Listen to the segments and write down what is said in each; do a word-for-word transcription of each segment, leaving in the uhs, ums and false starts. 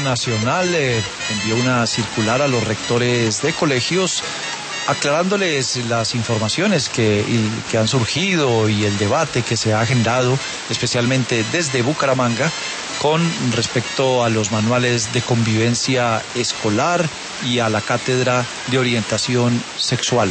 Nacional eh, envió una circular a los rectores de colegios aclarándoles las informaciones que, y, que han surgido y el debate que se ha generado, especialmente desde Bucaramanga, con respecto a los manuales de convivencia escolar y a la cátedra de orientación sexual.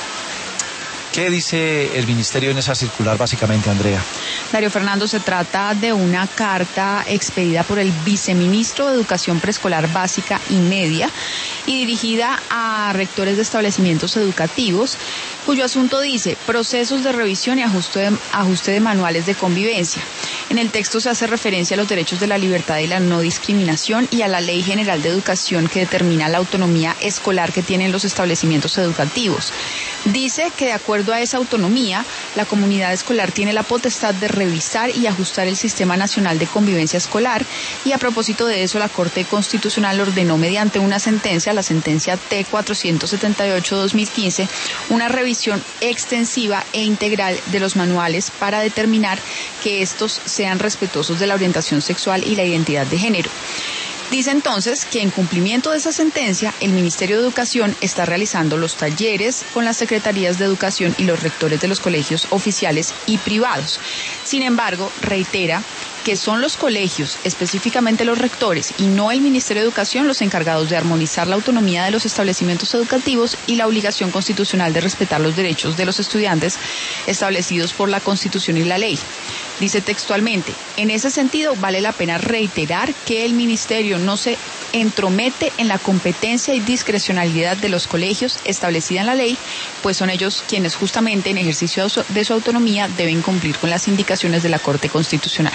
¿Qué dice el ministerio en esa circular básicamente, Andrea? Darío Fernando, se trata de una carta expedida por el viceministro de Educación Preescolar Básica y Media y dirigida a rectores de establecimientos educativos, cuyo asunto dice procesos de revisión y ajuste de, ajuste de manuales de convivencia. En el texto se hace referencia a los derechos de la libertad y la no discriminación y a la Ley General de Educación que determina la autonomía escolar que tienen los establecimientos educativos. Dice que de acuerdo a esa autonomía, la comunidad escolar tiene la potestad de revisar y ajustar el Sistema Nacional de Convivencia Escolar, y a propósito de eso la Corte Constitucional ordenó mediante una sentencia, la sentencia T cuatrocientos setenta y ocho guión dos mil quince, una revisión extensiva e integral de los manuales para determinar que estos sean respetuosos de la orientación sexual y la identidad de género. Dice entonces que en cumplimiento de esa sentencia, el Ministerio de Educación está realizando los talleres con las secretarías de educación y los rectores de los colegios oficiales y privados. Sin embargo, reitera que son los colegios, específicamente los rectores, y no el Ministerio de Educación, los encargados de armonizar la autonomía de los establecimientos educativos y la obligación constitucional de respetar los derechos de los estudiantes establecidos por la Constitución y la ley. Dice textualmente, en ese sentido vale la pena reiterar que el Ministerio no se entromete en la competencia y discrecionalidad de los colegios establecida en la ley, pues son ellos quienes justamente en ejercicio de su autonomía deben cumplir con las indicaciones de la Corte Constitucional.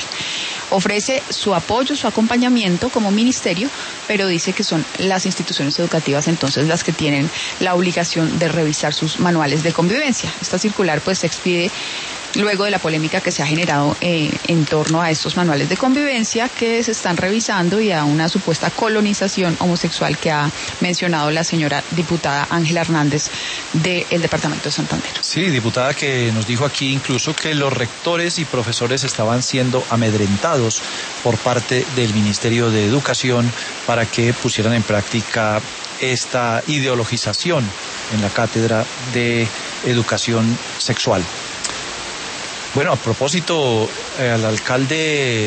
Ofrece su apoyo, su acompañamiento como ministerio, pero dice que son las instituciones educativas entonces las que tienen la obligación de revisar sus manuales de convivencia. Esta circular pues se expide luego de la polémica que se ha generado eh, en torno a estos manuales de convivencia que se están revisando y a una supuesta colonización homosexual que ha mencionado la señora diputada Ángela Hernández del Departamento de Santander. Sí, diputada, que nos dijo aquí incluso que los rectores y profesores estaban siendo amedrentados por parte del Ministerio de Educación para que pusieran en práctica esta ideologización en la cátedra de educación sexual. Bueno, a propósito, eh, al alcalde